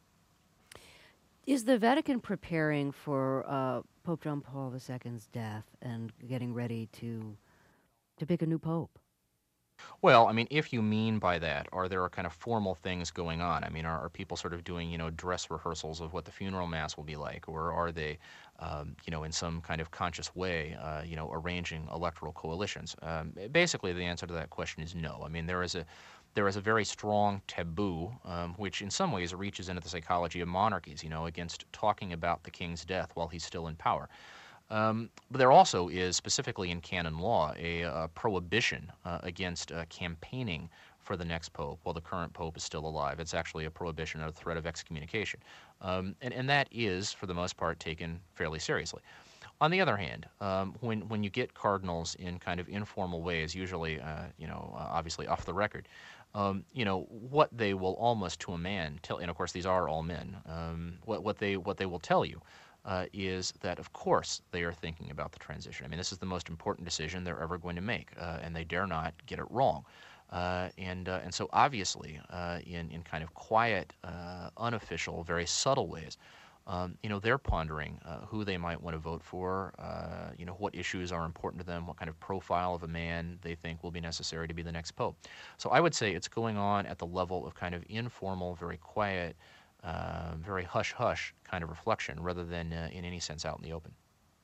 Is the Vatican preparing for Pope John Paul II's death and getting ready to pick a new pope? Well, if you mean by that, are there kind of formal things going on? Are people sort of doing, dress rehearsals of what the funeral mass will be like? Or are they, in some kind of conscious way, arranging electoral coalitions? Basically, the answer to that question is no. There is a very strong taboo, which in some ways reaches into the psychology of monarchies, against talking about the king's death while he's still in power. But there also is, specifically in canon law, a prohibition against campaigning for the next pope while the current pope is still alive. It's actually a prohibition or a threat of excommunication. And that is, for the most part, taken fairly seriously. On the other hand, when you get cardinals in kind of informal ways, usually, obviously off the record, what they will almost to a man tell, and of course these are all men, what they will tell you is that, of course, they are thinking about the transition. This is the most important decision they're ever going to make, and they dare not get it wrong. And so obviously, in kind of quiet, unofficial, very subtle ways, they're pondering who they might want to vote for, what issues are important to them, what kind of profile of a man they think will be necessary to be the next pope. So I would say it's going on at the level of kind of informal, very quiet, very hush-hush kind of reflection rather than in any sense out in the open.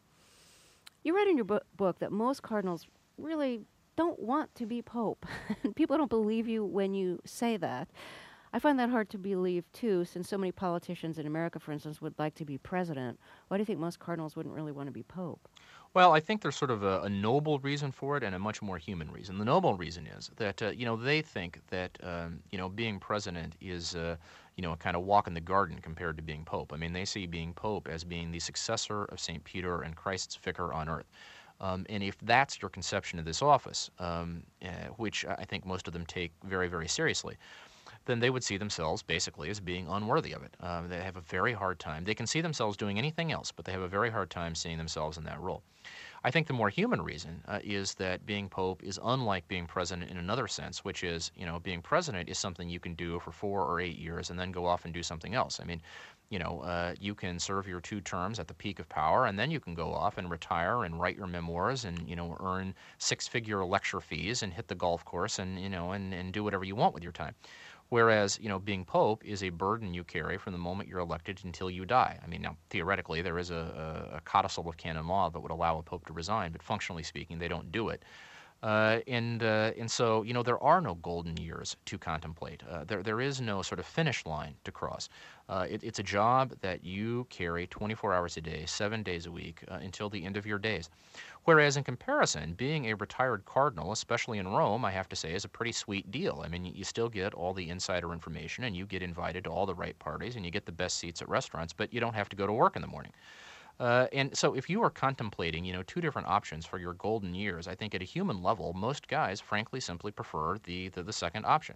You write in your book that most cardinals really don't want to be pope. People don't believe you when you say that. I find that hard to believe, too, since so many politicians in America, for instance, would like to be president. Why do you think most cardinals wouldn't really want to be pope? Well, I think there's sort of a noble reason for it and a much more human reason. The noble reason is that, they think that, being president is, a kind of walk in the garden compared to being pope. I mean, they see being pope as being the successor of St. Peter and Christ's vicar on earth. And if that's your conception of this office, which I think most of them take very, very seriously, then they would see themselves basically as being unworthy of it. They have a very hard time. They can see themselves doing anything else, but they have a very hard time seeing themselves in that role. I think the more human reason is that being pope is unlike being president in another sense, which is, being president is something you can do for 4 or 8 years and then go off and do something else. I mean, you can serve your 2 terms at the peak of power, and then you can go off and retire and write your memoirs and, earn 6-figure lecture fees and hit the golf course and, and do whatever you want with your time. Whereas, being pope is a burden you carry from the moment you're elected until you die. I mean, now, theoretically, there is a codicil of canon law that would allow a pope to resign, but functionally speaking, they don't do it. And so, there are no golden years to contemplate. There is no sort of finish line to cross. It's a job that you carry 24 hours a day, 7 days a week, until the end of your days. Whereas in comparison, being a retired cardinal, especially in Rome, I have to say, is a pretty sweet deal. I mean, you still get all the insider information, and you get invited to all the right parties, and you get the best seats at restaurants, but you don't have to go to work in the morning. And so if you are contemplating, 2 different options for your golden years, I think at a human level, most guys, frankly, simply prefer the second option.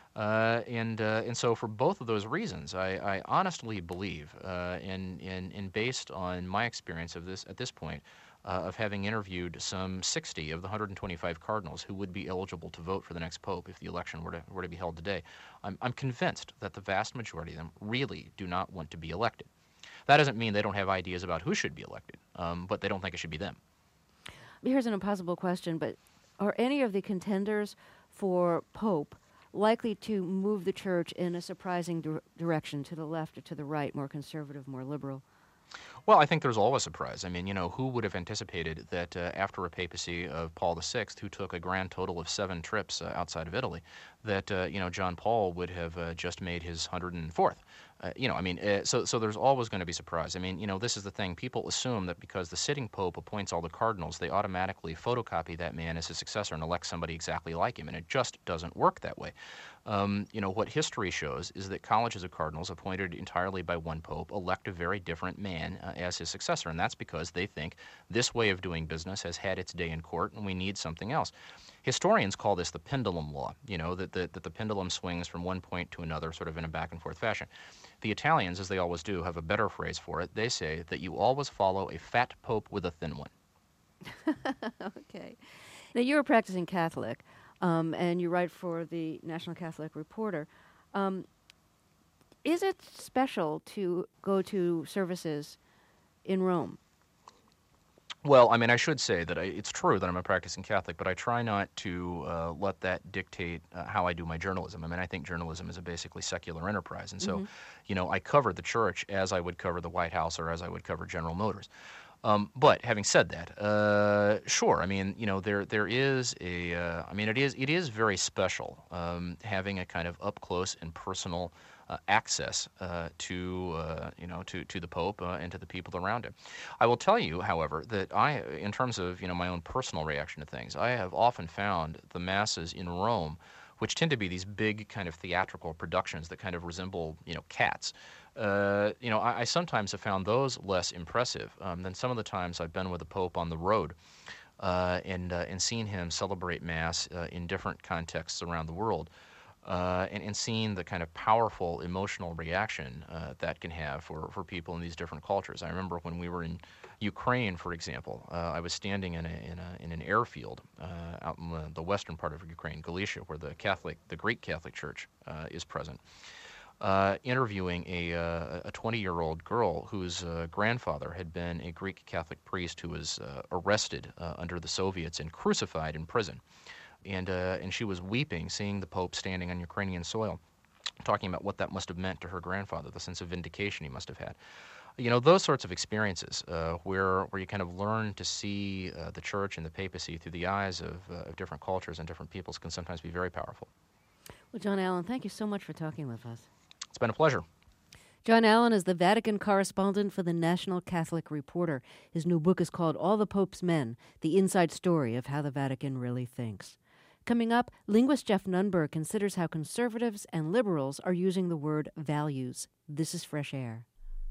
And so for both of those reasons, I honestly believe, and based on my experience of this at this point, of having interviewed some 60 of the 125 cardinals who would be eligible to vote for the next pope if the election were to be held today, I'm convinced that the vast majority of them really do not want to be elected. That doesn't mean they don't have ideas about who should be elected, but they don't think it should be them. Here's an impossible question, but are any of the contenders for pope likely to move the church in a surprising direction, to the left or to the right, more conservative, more liberal? Well, I think there's always a surprise. I mean, who would have anticipated that after a papacy of Paul VI, who took a grand total of 7 trips outside of Italy, that, John Paul would have just made his 104th. So there's always going to be surprise. I mean, this is the thing. People assume that because the sitting pope appoints all the cardinals, they automatically photocopy that man as his successor and elect somebody exactly like him, and it just doesn't work that way. What history shows is that colleges of cardinals appointed entirely by one pope elect a very different man as his successor, and that's because they think this way of doing business has had its day in court and we need something else. Historians call this the pendulum law, that the pendulum swings from one point to another sort of in a back and forth fashion. The Italians, as they always do, have a better phrase for it. They say that you always follow a fat pope with a thin one. Okay. Now, you're a practicing Catholic, and you write for the National Catholic Reporter. Is it special to go to services in Rome? Well, I mean, I should say that it's true that I'm a practicing Catholic, but I try not to let that dictate how I do my journalism. I mean, I think journalism is a basically secular enterprise. And so, I cover the church as I would cover the White House or as I would cover General Motors. But having said that, sure. I mean, there is it is very special having a kind of up close and personal access to the Pope and to the people around him. I will tell you, however, that in terms of my own personal reaction to things, I have often found the masses in Rome, which tend to be these big kind of theatrical productions that kind of resemble Cats. I sometimes have found those less impressive than some of the times I've been with the Pope on the road and seen him celebrate Mass in different contexts around the world. And seeing the kind of powerful emotional reaction that can have for people in these different cultures. I remember when we were in Ukraine, for example, I was standing in an airfield out in the western part of Ukraine, Galicia, where the Greek Catholic Church is present, interviewing a 20-year-old girl whose grandfather had been a Greek Catholic priest who was arrested under the Soviets and crucified in prison. And she was weeping, seeing the Pope standing on Ukrainian soil, talking about what that must have meant to her grandfather, the sense of vindication he must have had. Those sorts of experiences where you kind of learn to see the church and the papacy through the eyes of different cultures and different peoples can sometimes be very powerful. Well, John Allen, thank you so much for talking with us. It's been a pleasure. John Allen is the Vatican correspondent for the National Catholic Reporter. His new book is called All the Pope's Men, the inside story of how the Vatican really thinks. Coming up, linguist Jeff Nunberg considers how conservatives and liberals are using the word values. This is Fresh Air.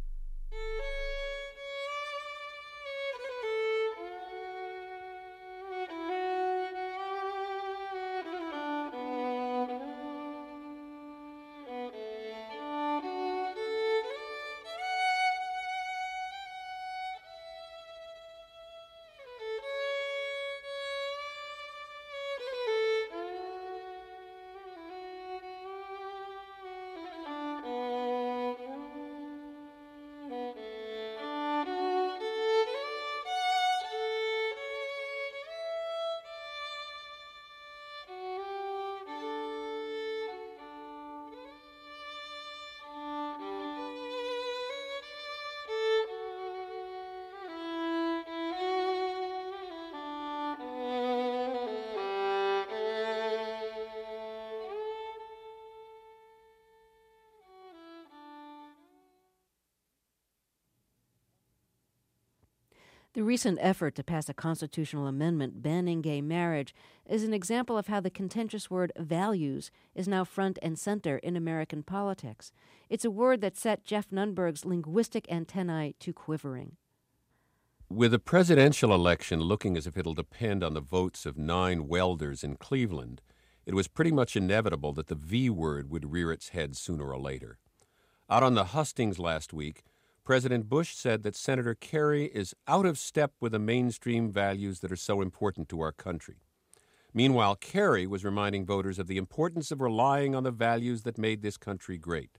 The recent effort to pass a constitutional amendment banning gay marriage is an example of how the contentious word values is now front and center in American politics. It's a word that set Jeff Nunberg's linguistic antennae to quivering. With a presidential election looking as if it'll depend on the votes of 9 welders in Cleveland, it was pretty much inevitable that the V word would rear its head sooner or later. Out on the hustings last week, President Bush said that Senator Kerry is out of step with the mainstream values that are so important to our country. Meanwhile, Kerry was reminding voters of the importance of relying on the values that made this country great.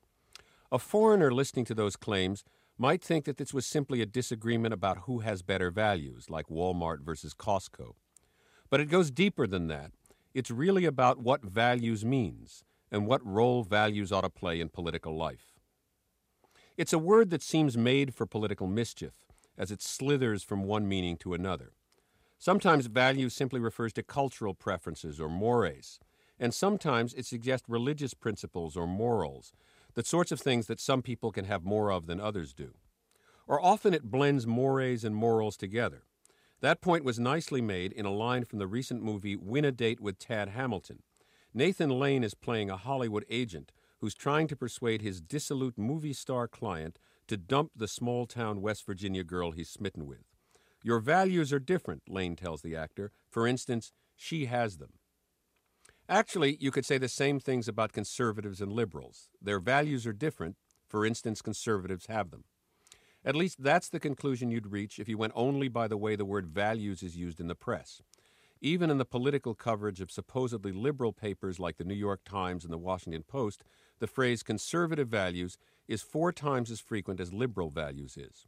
A foreigner listening to those claims might think that this was simply a disagreement about who has better values, like Walmart versus Costco. But it goes deeper than that. It's really about what values means and what role values ought to play in political life. It's a word that seems made for political mischief, as it slithers from one meaning to another. Sometimes value simply refers to cultural preferences or mores, and sometimes it suggests religious principles or morals, the sorts of things that some people can have more of than others do. Or often it blends mores and morals together. That point was nicely made in a line from the recent movie Win a Date with Tad Hamilton. Nathan Lane is playing a Hollywood agent who's trying to persuade his dissolute movie star client to dump the small-town West Virginia girl he's smitten with. Your values are different, Lane tells the actor. For instance, she has them. Actually, you could say the same things about conservatives and liberals. Their values are different. For instance, conservatives have them. At least that's the conclusion you'd reach if you went only by the way the word values is used in the press. Even in the political coverage of supposedly liberal papers like the New York Times and the Washington Post, the phrase conservative values is 4 times as frequent as liberal values is.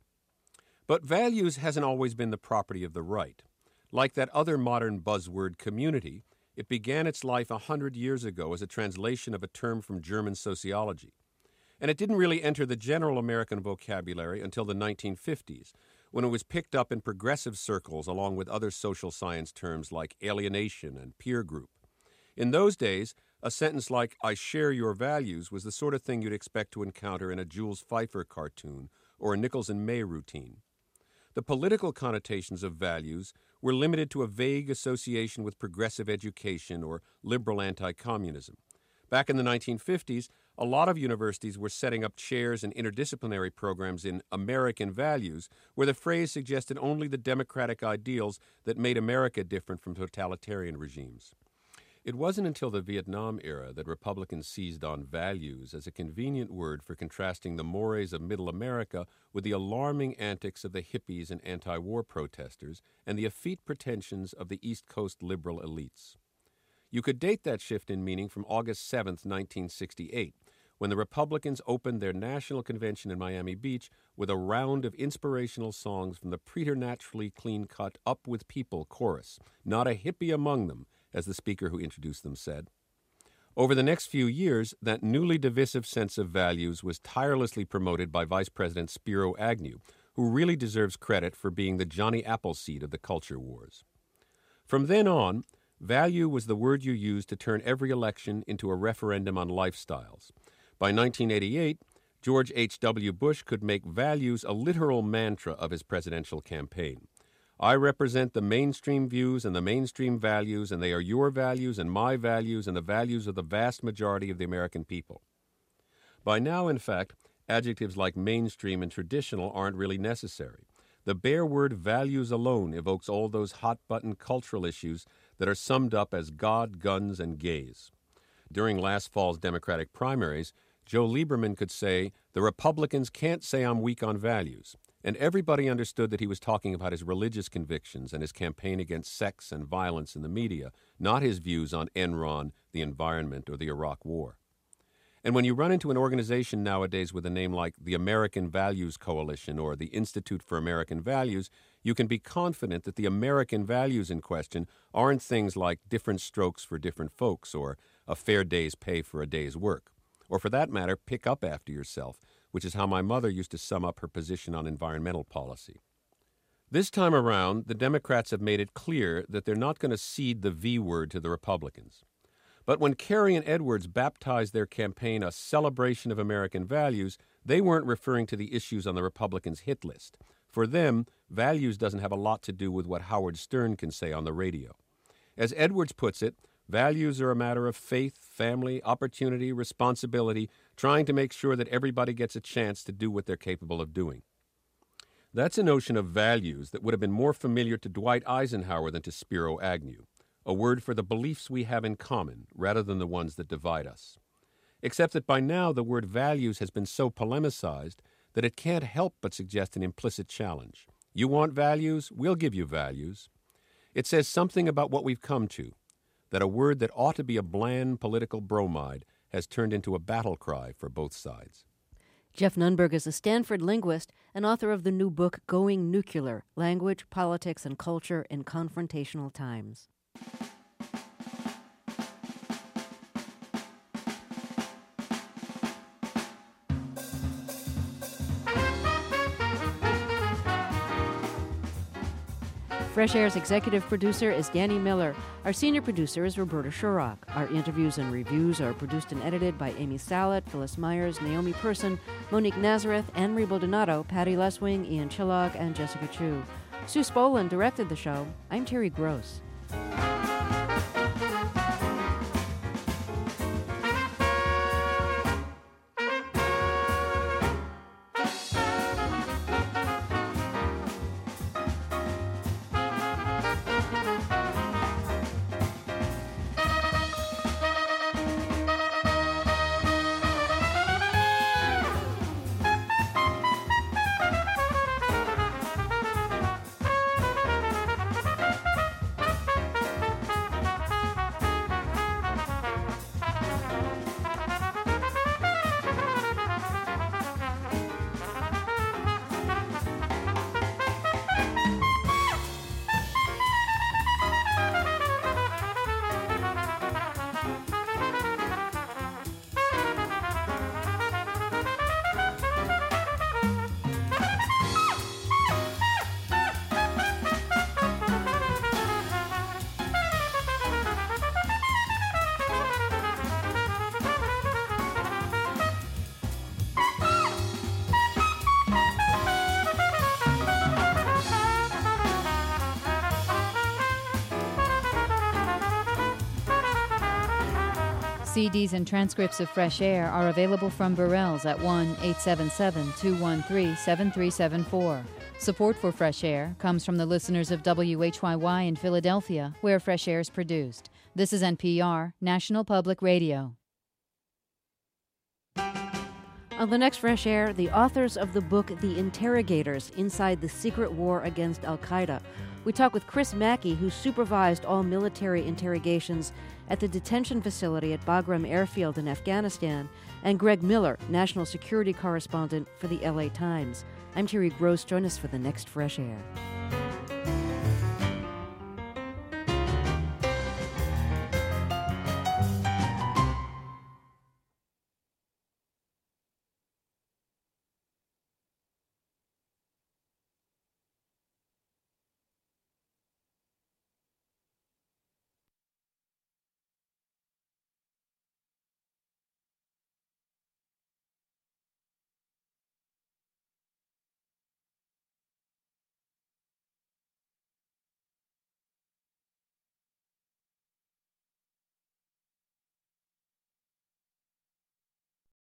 But values hasn't always been the property of the right. Like that other modern buzzword, community, it began its life 100 years ago as a translation of a term from German sociology. And it didn't really enter the general American vocabulary until the 1950s, when it was picked up in progressive circles along with other social science terms like alienation and peer group. In those days, a sentence like, "I share your values," was the sort of thing you'd expect to encounter in a Jules Feiffer cartoon or a Nichols and May routine. The political connotations of values were limited to a vague association with progressive education or liberal anti-communism. Back in the 1950s, a lot of universities were setting up chairs and interdisciplinary programs in American values, where the phrase suggested only the democratic ideals that made America different from totalitarian regimes. It wasn't until the Vietnam era that Republicans seized on values as a convenient word for contrasting the mores of middle America with the alarming antics of the hippies and anti-war protesters and the effete pretensions of the East Coast liberal elites. You could date that shift in meaning from August 7, 1968, when the Republicans opened their national convention in Miami Beach with a round of inspirational songs from the preternaturally clean-cut Up With People chorus, "Not a hippie among them," as the speaker who introduced them said. Over the next few years, that newly divisive sense of values was tirelessly promoted by Vice President Spiro Agnew, who really deserves credit for being the Johnny Appleseed of the culture wars. From then on, value was the word you used to turn every election into a referendum on lifestyles. By 1988, George H.W. Bush could make values a literal mantra of his presidential campaign. I represent the mainstream views and the mainstream values, and they are your values and my values and the values of the vast majority of the American people. By now, in fact, adjectives like mainstream and traditional aren't really necessary. The bare word values alone evokes all those hot-button cultural issues that are summed up as God, guns, and gays. During last fall's Democratic primaries, Joe Lieberman could say, "The Republicans can't say I'm weak on values." And everybody understood that he was talking about his religious convictions and his campaign against sex and violence in the media, not his views on Enron, the environment, or the Iraq War. And when you run into an organization nowadays with a name like the American Values Coalition or the Institute for American Values, you can be confident that the American values in question aren't things like different strokes for different folks or a fair day's pay for a day's work. Or for that matter, pick up after yourself, which is how my mother used to sum up her position on environmental policy. This time around, the Democrats have made it clear that they're not going to cede the V word to the Republicans. But when Kerry and Edwards baptized their campaign a celebration of American values, they weren't referring to the issues on the Republicans' hit list. For them, values doesn't have a lot to do with what Howard Stern can say on the radio. As Edwards puts it, values are a matter of faith, family, opportunity, responsibility, trying to make sure that everybody gets a chance to do what they're capable of doing. That's a notion of values that would have been more familiar to Dwight Eisenhower than to Spiro Agnew, a word for the beliefs we have in common rather than the ones that divide us. Except that by now the word values has been so polemicized that it can't help but suggest an implicit challenge. You want values? We'll give you values. It says something about what we've come to, that a word that ought to be a bland political bromide has turned into a battle cry for both sides. Jeff Nunberg is a Stanford linguist and author of the new book Going Nuclear: Language, Politics, and Culture in Confrontational Times. Fresh Air's executive producer is Danny Miller. Our senior producer is Roberta Shurrock. Our interviews and reviews are produced and edited by Amy Salet, Phyllis Myers, Naomi Person, Monique Nazareth, Anne-Marie Baldonado, Patty Leswing, Ian Chillog, and Jessica Chu. Sue Spolin directed the show. I'm Terry Gross. CDs and transcripts of Fresh Air are available from Burrell's at 1-877-213-7374. Support for Fresh Air comes from the listeners of WHYY in Philadelphia, where Fresh Air is produced. This is NPR, National Public Radio. On the next Fresh Air, the authors of the book The Interrogators, Inside the Secret War Against Al-Qaeda. We talk with Chris Mackey, who supervised all military interrogations at the detention facility at Bagram Airfield in Afghanistan, and Greg Miller, national security correspondent for the LA Times. I'm Terry Gross. Join us for the next Fresh Air.